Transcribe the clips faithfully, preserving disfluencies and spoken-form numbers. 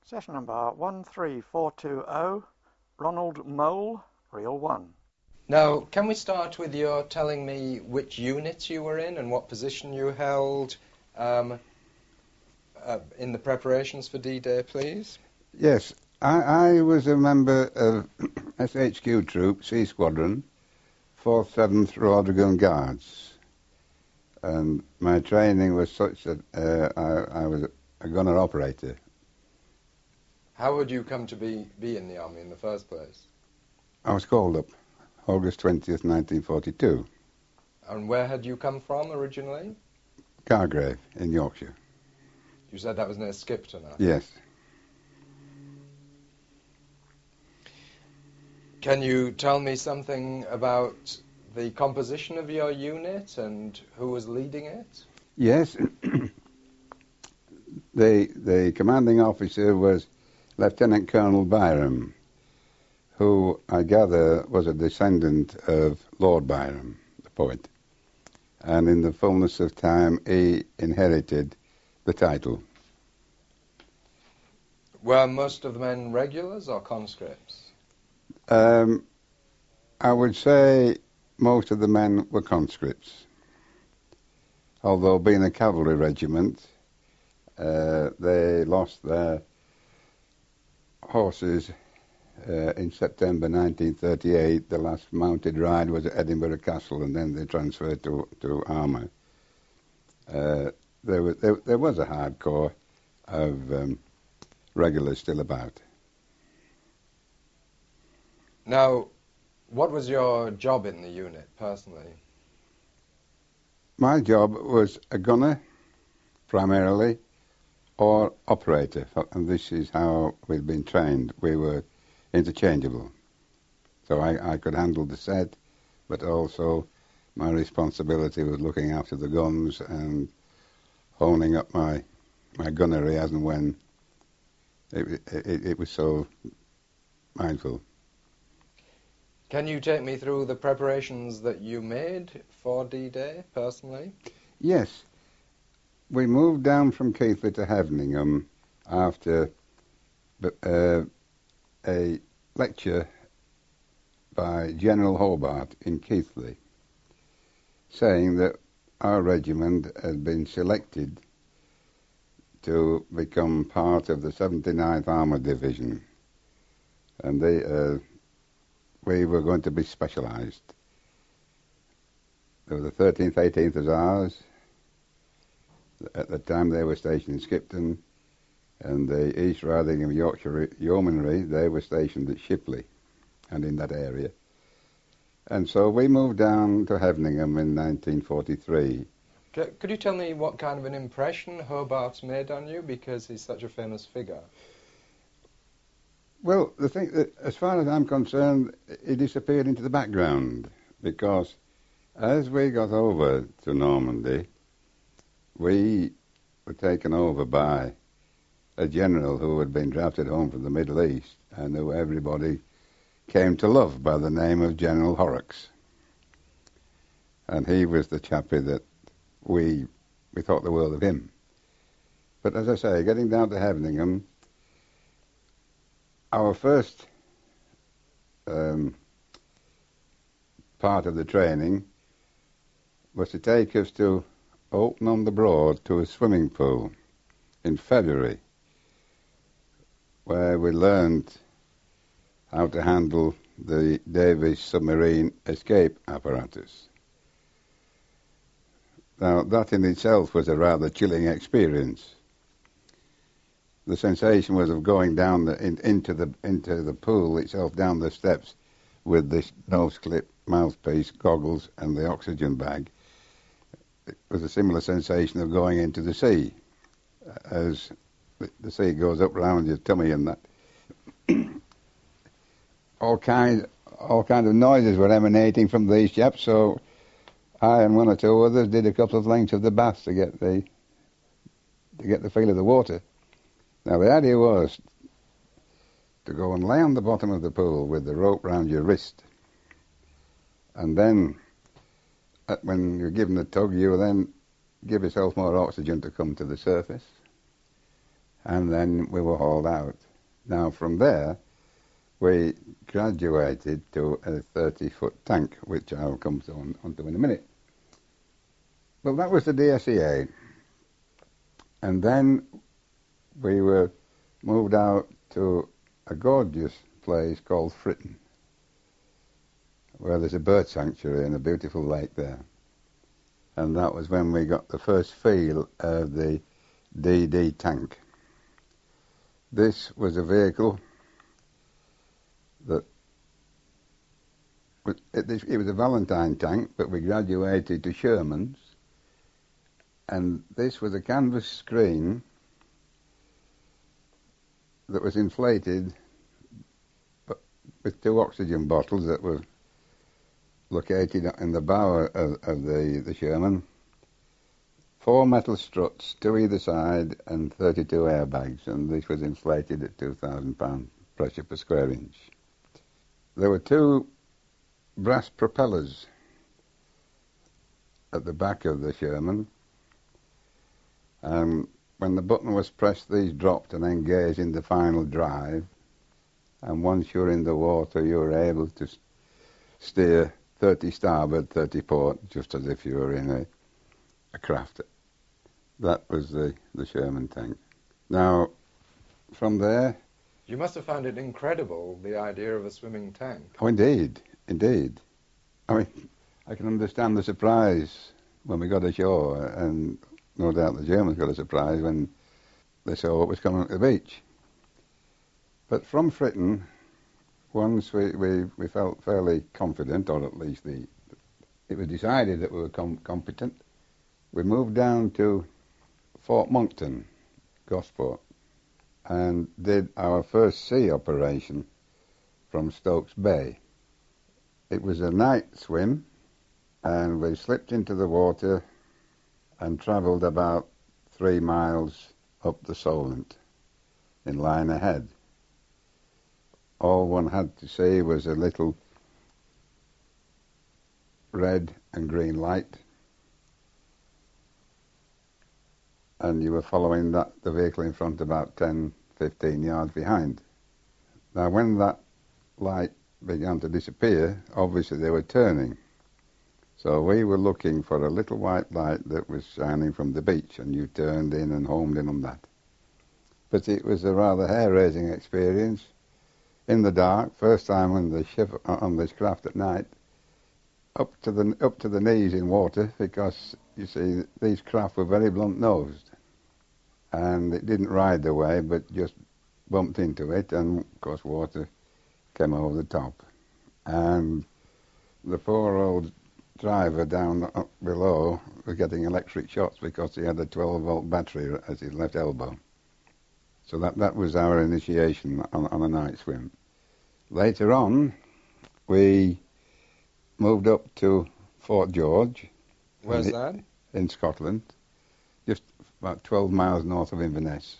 Session number one three four two zero, Ronald Mole, Reel one. Now, can we start with your telling me which unit you were in and what position you held um, uh, in the preparations for D-Day, please? Yes, I, I was a member of S H Q Troop, C Squadron, fourth seventh Royal Dragoon Guards. And my training was such that uh, I, I was a gunner operator. How would you come to be, be in the Army in the first place? I was called up August twentieth, nineteen forty-two. And where had you come from originally? Cargrave in Yorkshire. You said that was near Skipton, I think. Yes. Can you tell me something about the composition of your unit and who was leading it? Yes. the the commanding officer was Lieutenant Colonel Byram, who I gather was a descendant of Lord Byram, the poet. And in the fullness of time, he inherited the title. Were most of the men regulars or conscripts? Um, I would say most of the men were conscripts. Although being a cavalry regiment, uh, they lost their horses uh, in September nineteen thirty-eight. The last mounted ride was at Edinburgh Castle, and then they transferred to, to Armour. Uh, there, was, there, there was a hardcore of um, regulars still about. Now, what was your job in the unit, personally? My job was a gunner, primarily, or operator, and this is how we'd been trained. We were interchangeable. So I, I could handle the set, but also my responsibility was looking after the guns and honing up my my gunnery as and when it, it, it was so mindful. Can you take me through the preparations that you made for D-Day, personally? Yes. We moved down from Keighley to Heveningham after uh, a lecture by General Hobart in Keighley, saying that our regiment had been selected to become part of the seventy-ninth Armoured Division, and they, uh, we were going to be specialised. There were the thirteenth, eighteenth as ours. At the time they were stationed in Skipton, and the East Riding of Yorkshire Yeomanry, they were stationed at Shipley and in that area. And so we moved down to Heveningham in nineteen forty-three. C- could you tell me what kind of an impression Hobart made on you, because he's such a famous figure? Well, the thing that, as far as I'm concerned, he disappeared into the background, because as we got over to Normandy, we were taken over by a general who had been drafted home from the Middle East and who everybody came to love by the name of General Horrocks. And he was the chappie that we we thought the world of him. But as I say, getting down to Heveningham, our first um, part of the training was to take us to Oulton on the Broad to a swimming pool in February, where we learned how to handle the Davis submarine escape apparatus. Now, that in itself was a rather chilling experience. The sensation was of going down the, in, into the into the pool itself, down the steps, with this nose clip, mouthpiece, goggles, and the oxygen bag. It was a similar sensation of going into the sea, as the sea goes up round your tummy and that. all kind, all kind of noises were emanating from these chaps, so I and one or two others did a couple of lengths of the bath to get the to get the feel of the water. Now the idea was to go and lay on the bottom of the pool with the rope round your wrist, and then when you're given a tug, you then give yourself more oxygen to come to the surface. and then we were hauled out. Now, from there, we graduated to a thirty-foot tank, which I'll come to on, onto in a minute. Well, that was the D S E A. And then we were moved out to a gorgeous place called Fritton, where there's a bird sanctuary and a beautiful lake there. And that was when we got the first feel of the D D tank. This was a vehicle that, it, it was a Valentine tank, but we graduated to Sherman's. And this was a canvas screen that was inflated with two oxygen bottles that were located in the bow of, of the, the Sherman. Four metal struts, two either side, and thirty-two airbags, and this was inflated at two thousand pound pressure per square inch. There were two brass propellers at the back of the Sherman, and when the button was pressed, these dropped and engaged in the final drive, and once you're in the water, you were able to steer thirty starboard, thirty port, just as if you were in a, a craft. That was the, the Sherman tank. Now, from there... You must have found it incredible, the idea of a swimming tank. Oh, indeed, indeed. I mean, I can understand the surprise when we got ashore, and no doubt the Germans got a surprise when they saw what was coming to the beach. But from Fritton, once we, we, we felt fairly confident, or at least the it was decided that we were com- competent, we moved down to Fort Moncton, Gosport, and did our first sea operation from Stokes Bay. It was a night swim, and we slipped into the water and travelled about three miles up the Solent in line ahead. All one had to see was a little red and green light, and you were following that the vehicle in front about ten, fifteen yards behind. Now, when that light began to disappear, obviously they were turning. So we were looking for a little white light that was shining from the beach, and you turned in and homed in on that. But it was a rather hair-raising experience. In the dark, first time on the ship, on this craft at night, up to the up to the knees in water, because you see these craft were very blunt-nosed, and it didn't ride the way, but just bumped into it, and of course water came over the top, and the poor old driver down up below was getting electric shocks because he had a twelve volt battery at his left elbow. So that that was our initiation on, on a night swim. Later on, we moved up to Fort George. Where's in, that? In Scotland, just about twelve miles north of Inverness.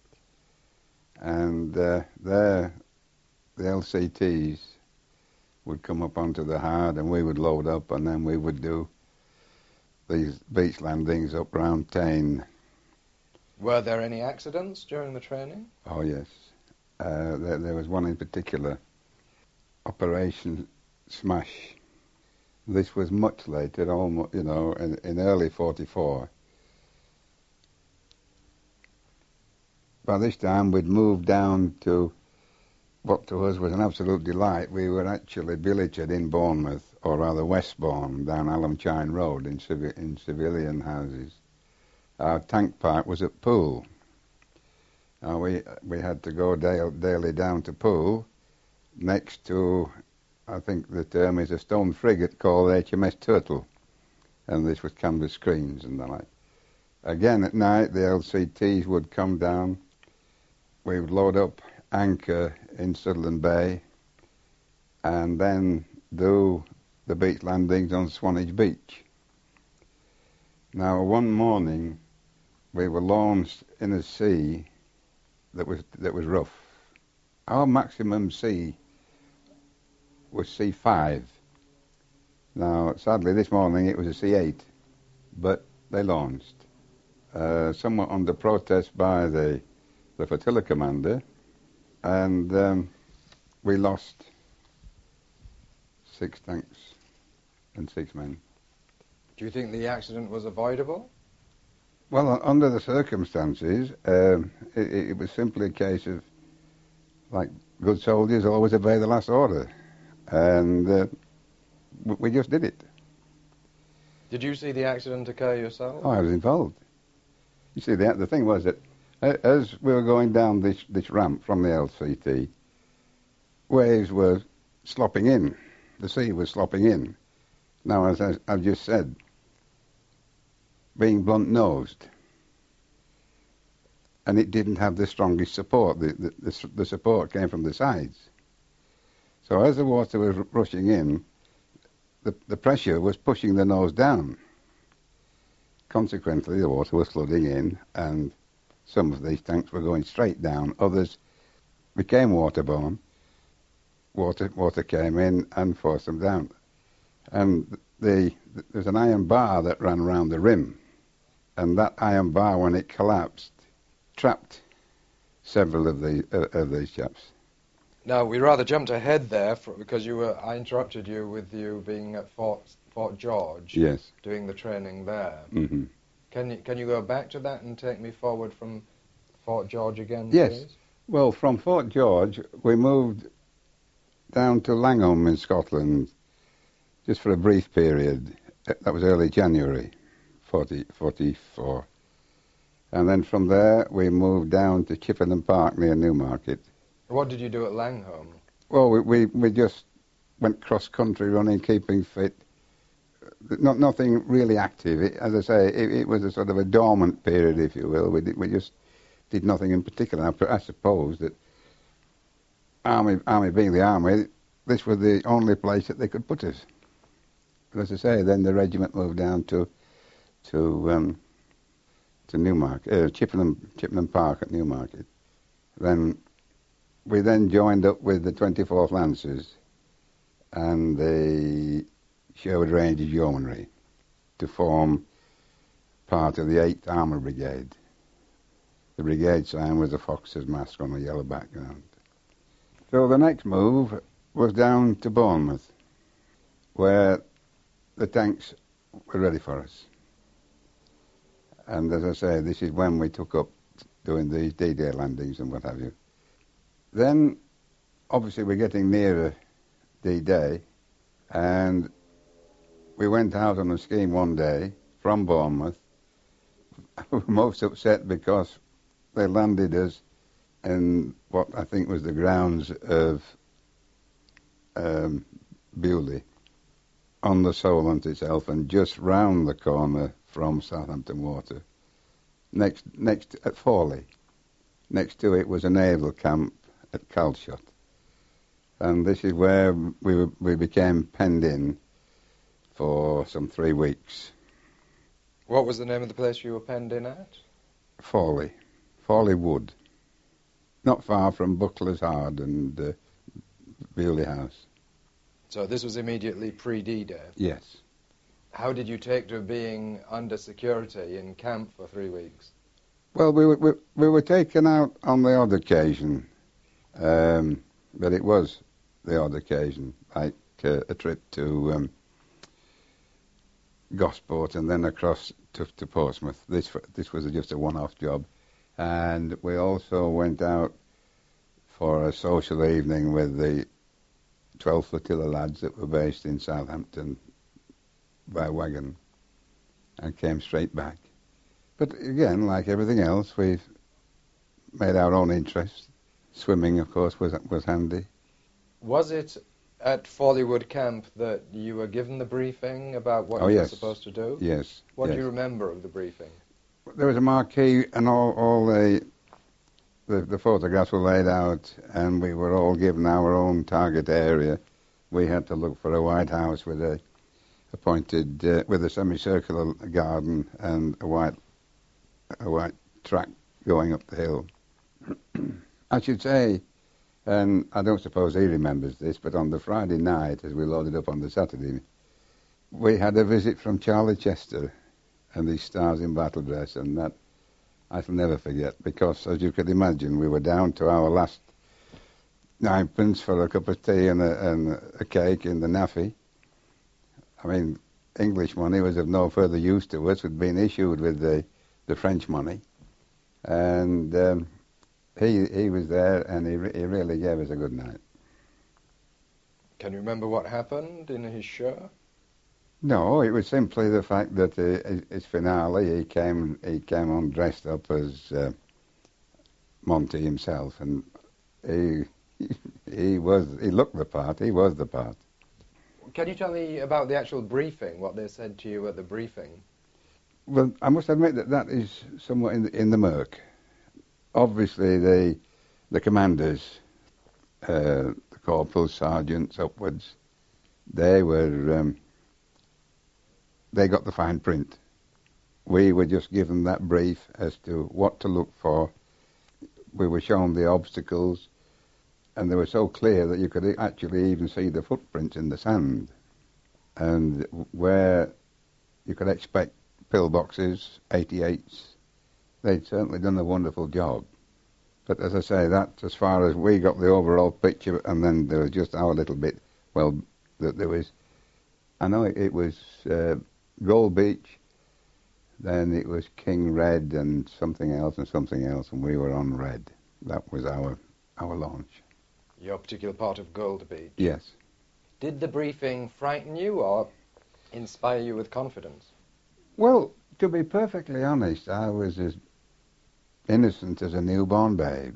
And uh, there, the L C Ts would come up onto the hard, and we would load up, and then we would do these beach landings up round Tain. Were there any accidents during the training? Oh, yes. Uh, there, there was one in particular, Operation Smash. This was much later, almost, you know, in, in early forty-four. By this time, we'd moved down to what to us was an absolute delight. We were actually billeted in Bournemouth, or rather Westbourne, down Alumchine Road in, civi- in civilian houses. Our tank park was at Poole. Now we we had to go da- daily down to Poole, next to, I think the term is a stone frigate called H M S Turtle, and this was canvas screens and the like. Again at night the L C Ts would come down, we would load up, anchor in Sutherland Bay, and then do the beach landings on Swanage Beach. Now one morning we were launched in a sea that was that was rough. Our maximum sea was C five. Now sadly this morning it was a C eight, but they launched. Uh, somewhat under protest by the the flotilla commander, and um, we lost six tanks and six men. Do you think the accident was avoidable? Well, under the circumstances, um, it, it was simply a case of, like good soldiers, always obey the last order, and uh, we just did it. Did you see the accident occur yourself? Oh, I was involved. You see, the, the thing was that as we were going down this, this ramp from the L C T, waves were slopping in. The sea was slopping in. Now, as I, I've just said, being blunt-nosed, and it didn't have the strongest support. The, the, the, the support came from the sides. So as the water was r- rushing in, the, the pressure was pushing the nose down. Consequently, the water was flooding in, and some of these tanks were going straight down. Others became waterborne. Water, water came in and forced them down. And the, the, there's an iron bar that ran around the rim, and that iron bar, when it collapsed, trapped several of the uh, of these chaps. Now, we rather jumped ahead there for, because you were. I interrupted you with you being at Fort Fort George. Yes. Doing the training there. Mm-hmm. Can you can you go back to that and take me forward from Fort George again, Yes. please? Well, from Fort George, we moved down to Langholm in Scotland, just for a brief period. That was early January, forty, forty-four. And then from there, we moved down to Chippenham Park near Newmarket. What did you do at Langholm? Well, we, we, we just went cross-country running, keeping fit. Not nothing really active. It, as I say, it, it was a sort of a dormant period, if you will. We did, we just did nothing in particular. I, I suppose that army, army being the army, this was the only place that they could put us. But as I say, then the regiment moved down to to um, to Newmarket, uh, Chippenham Chippenham Park at Newmarket. Then we then joined up with the twenty-fourth Lancers and the Sherwood Rangers Yeomanry to form part of the eighth Armour Brigade. The brigade sign was a fox's mask on a yellow background. So the next move was down to Bournemouth, where the tanks were ready for us. And as I say, this is when we took up doing these D-Day landings and what have you. Then, obviously, we're getting nearer D-Day, and we went out on a scheme one day from Bournemouth. We were most upset because they landed us in what I think was the grounds of um, Bewley, on the Solent itself, and just round the corner from Southampton Water, next next at Fawley. Next to it was a naval camp at Calshot, and this is where we were, we became penned in for some three weeks. What was the name of the place you were penned in at? Fawley, Fawley Wood, not far from Buckler's Hard and uh, Bewley House. So this was immediately pre-D-Day? Yes. How did you take to being under security in camp for three weeks? Well, we were, we, we were taken out on the odd occasion, um, but it was the odd occasion, like uh, a trip to um, Gosport and then across to, to Portsmouth. This this was just a one-off job. And we also went out for a social evening with the twelfth Flotilla lads that were based in Southampton by wagon, and came straight back. But again, like everything else, we've made our own interest. Swimming, of course, was was handy. Was it at Fawleywood Camp that you were given the briefing about what Oh, you yes. were supposed to do? Yes. What yes. do you remember of the briefing? There was a marquee, and all, all the, the the photographs were laid out, and we were all given our own target area. We had to look for a white house with a appointed uh, with a semicircular garden and a white a white track going up the hill. I should say, and I don't suppose he remembers this, but on the Friday night, as we loaded up on the Saturday, we had a visit from Charlie Chester and his Stars in Battle dress, and that I shall never forget, because, as you could imagine, we were down to our last ninepence for a cup of tea and a, and a cake in the naffy. I mean, English money was of no further use to us. We'd been issued with the, the French money. And um, he he was there, and he, re- he really gave us a good night. Can you remember what happened in his show? No, it was simply the fact that uh, his, his finale, he came he came on dressed up as uh, Monty himself, and he he was he looked the part. He was the part. Can you tell me about the actual briefing, what they said to you at the briefing? Well, I must admit that that is somewhat in the, in the murk. Obviously, the the commanders, uh, the corporals, sergeants, upwards, they were um, they got the fine print. We were just given that brief as to what to look for. We were shown the obstacles, and they were so clear that you could actually even see the footprints in the sand, and where you could expect pillboxes, eighty-eights. They'd certainly done a wonderful job. But as I say, that's as far as we got the overall picture, and then there was just our little bit. Well, that there was, I know it, it was uh, Gold Beach, then it was King Red and something else and something else, and we were on Red. That was our our launch. Your particular part of Gold Beach? Yes. Did the briefing frighten you or inspire you with confidence? Well, to be perfectly honest, I was as innocent as a newborn babe.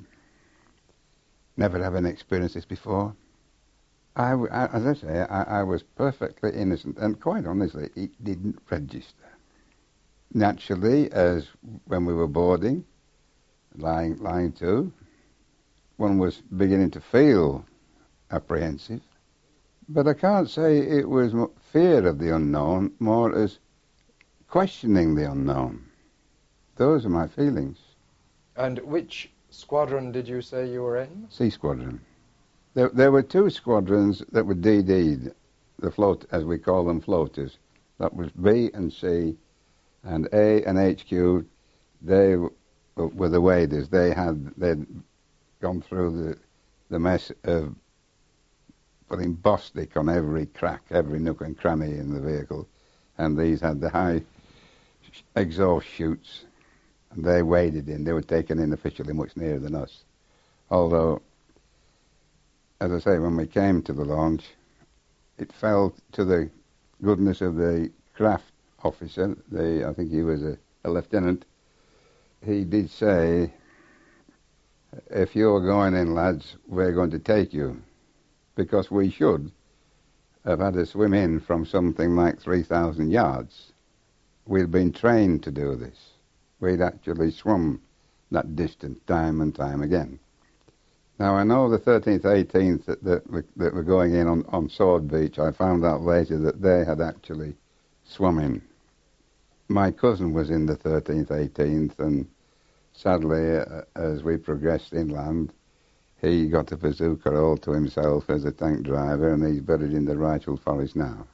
Never having experienced this before. I, I, as I say, I, I was perfectly innocent, and quite honestly, it didn't register. Naturally, as when we were boarding, lying, lying to, one was beginning to feel apprehensive. But I can't say it was fear of the unknown, more as questioning the unknown. Those are my feelings. And which squadron did you say you were in? C Squadron. There, there were two squadrons that were D D'd, the float, as we call them, floaters. That was B and C, and A and H Q. They w- were the waders. They had they'd gone through the the mess of putting Bostik on every crack, every nook and cranny in the vehicle, and these had the high exhaust chutes, and they waded in. They were taken in officially much nearer than us. Although, as I say, when we came to the launch, it fell to the goodness of the craft officer. The, I think he was a, a lieutenant. He did say, if you're going in, lads, we're going to take you, because we should have had to swim in from something like three thousand yards. We'd been trained to do this. We'd actually swum that distance time and time again. Now, I know the thirteenth, eighteenth that, that, we, that were going in on, on Sword Beach. I found out later that they had actually swum in. My cousin was in the thirteenth, eighteenth, and sadly, uh, as we progressed inland, he got a bazooka all to himself as a tank driver, and he's buried in the Rifle Forest now.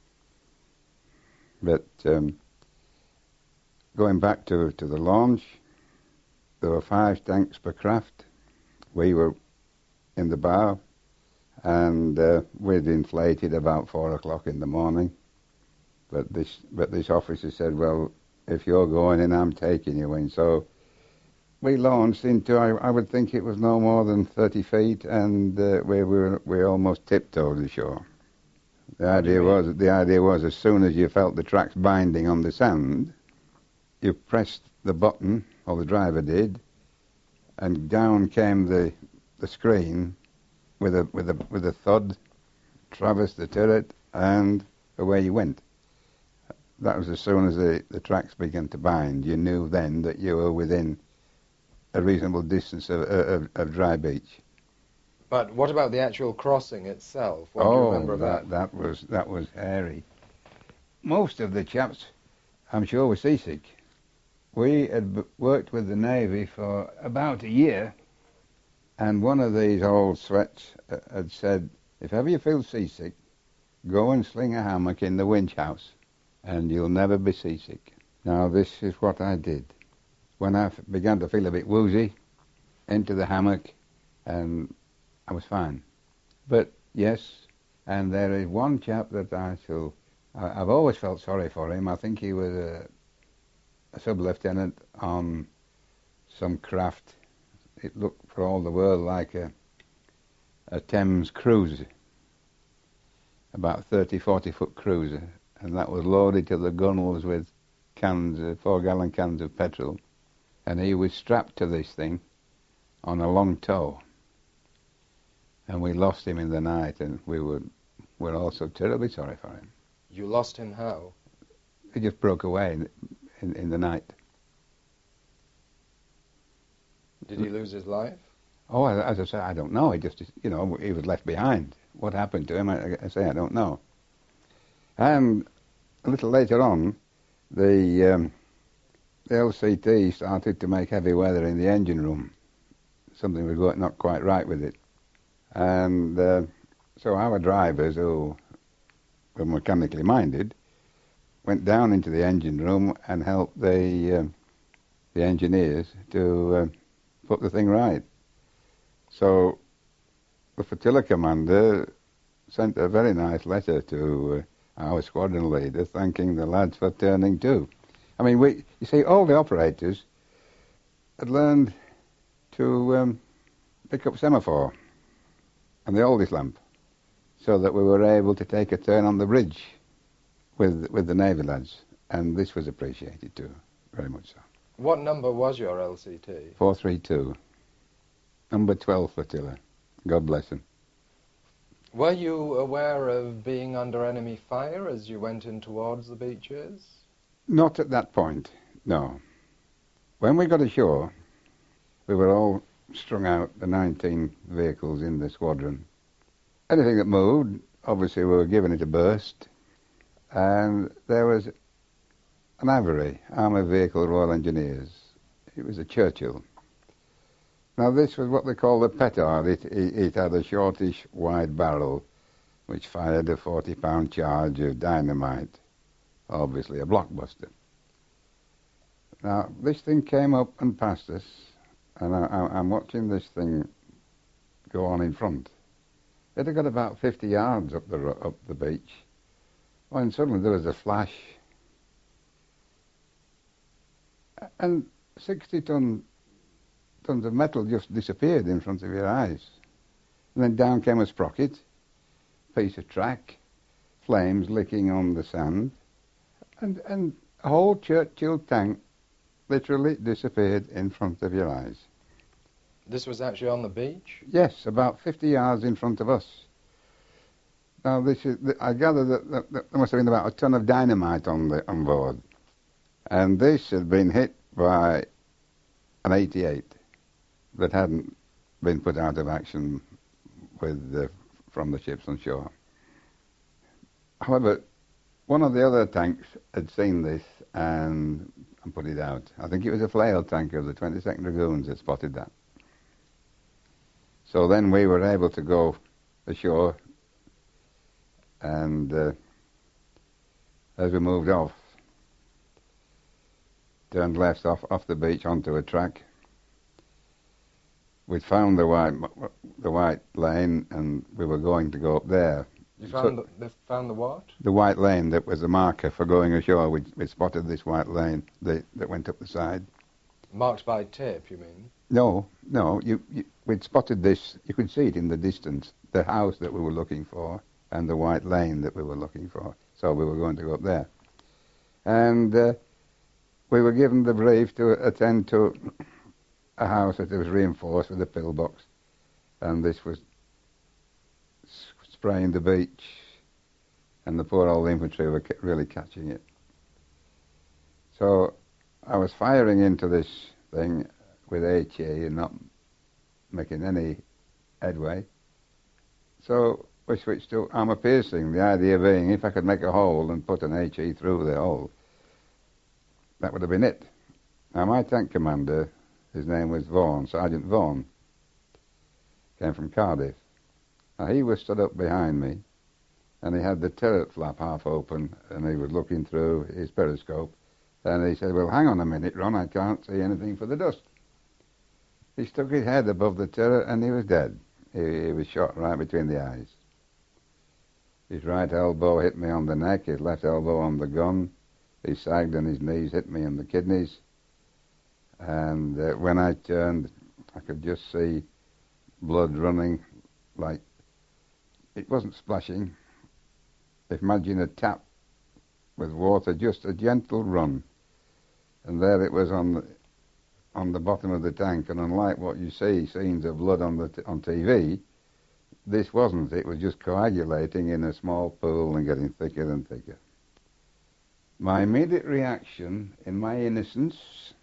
But um, going back to, to the launch, there were five tanks per craft. We were in the bow, and uh, we'd inflated about four o'clock in the morning. But this, but this officer said, well, if you're going in, I'm taking you in. So we launched into, I, I would think it was no more than thirty feet, and uh, we were we almost tiptoed ashore. The idea was, the idea was, as soon as you felt the tracks binding on the sand, you pressed the button, or the driver did, and down came the the screen with a with a with a thud, traversed the turret, and away you went. That was as soon as the, the tracks began to bind. You knew then that you were within a reasonable distance of, of, of dry beach. But what about the actual crossing itself? What oh, do you remember of that, that? that was that was hairy. Most of the chaps, I'm sure, were seasick. We had b- worked with the Navy for about a year, and one of these old sweats uh, had said, if ever you feel seasick, go and sling a hammock in the winch house, and you'll never be seasick. Now, this is what I did. when I f- began to feel a bit woozy, into the hammock, and I was fine. But yes, and there is one chap that I shall, I, I've always felt sorry for him. I think he was a, a sub-lieutenant on some craft. It looked for all the world like a, a Thames cruiser, about thirty, forty foot cruiser, and that was loaded to the gunwales with cans, uh, four gallon cans of petrol, and he was strapped to this thing on a long tow, and we lost him in the night, and we were, were also terribly sorry for him. You lost him how? He just broke away in, in, in the night. Did he lose his life? Oh, as I say, I don't know. He just, you know, he was left behind. What happened to him, I, I say, I don't know. And a little later on, the um, the L C T started to make heavy weather in the engine room. Something was going not quite right with it. And uh, so our drivers, who were mechanically minded, went down into the engine room and helped the uh, the engineers to uh, put the thing right. So the flotilla commander sent a very nice letter to uh, our squadron leader thanking the lads for turning to. I mean, we, you see, all the operators had learned to um, pick up semaphore and the oldest lamp, so that we were able to take a turn on the bridge with with the Navy lads, and this was appreciated too, very much so. What number was your L C T? four three two, number twelve flotilla. God bless them. Were you aware of being under enemy fire as you went in towards the beaches? Not at that point, no. When we got ashore, we were all strung out, the nineteen vehicles in the squadron. Anything that moved, obviously we were giving it a burst. And there was an Avery, Armoured Vehicle Royal Engineers. It was a Churchill. Now this was what they call the petard. It, it, it had a shortish wide barrel which fired a forty pound charge of dynamite, obviously a blockbuster. Now this thing came up and passed us, and I, I, I'm watching this thing go on in front. It had got about fifty yards up the, up the beach, when suddenly there was a flash, and sixty ton, tons of metal just disappeared in front of your eyes. And then down came a sprocket, piece of track, flames licking on the sand, and, and a whole Churchill tank literally disappeared in front of your eyes. This was actually on the beach? Yes, about fifty yards in front of us. Now, this is, I gather that, that, that there must have been about a ton of dynamite on the on board, and this had been hit by an eighty-eight that hadn't been put out of action with the, from the ships on shore. However, one of the other tanks had seen this and, and put it out. I think it was a flail tanker of the twenty-second Dragoons that spotted that. So then we were able to go ashore, and uh, as we moved off, turned left off, off the beach onto a track. We'd found the white, the white lane, and we were going to go up there. You found, so, the, they found the what? The white lane that was the marker for going ashore. We we spotted this white lane that, that went up the side. Marked by tape, you mean? No, no. You, you, we'd spotted this. You could see it in the distance, the house that we were looking for and the white lane that we were looking for. So we were going to go up there. And uh, we were given the brief to attend to a house that was reinforced with a pillbox. And this was spraying the beach, and the poor old infantry were really catching it. So I was firing into this thing with H E and not making any headway. So we switched to armour piercing, the idea being if I could make a hole and put an H E through the hole, that would have been it. Now my tank commander, his name was Vaughan, Sergeant Vaughan, came from Cardiff. Now he was stood up behind me, and he had the turret flap half open, and he was looking through his periscope, And he said, well, hang on a minute, Ron, I can't see anything for the dust. He stuck his head above the turret and he was dead. He, he was shot right between the eyes. His right elbow hit me on the neck, his left elbow on the gun. He sagged and his knees hit me in the kidneys. And uh, when I turned, I could just see blood running like, it wasn't splashing. Imagine a tap with water, just a gentle run. And there it was on the, on the bottom of the tank, and unlike what you see, scenes of blood on the t- on T V, this wasn't. It was just coagulating in a small pool and getting thicker and thicker. My immediate reaction, in my innocence,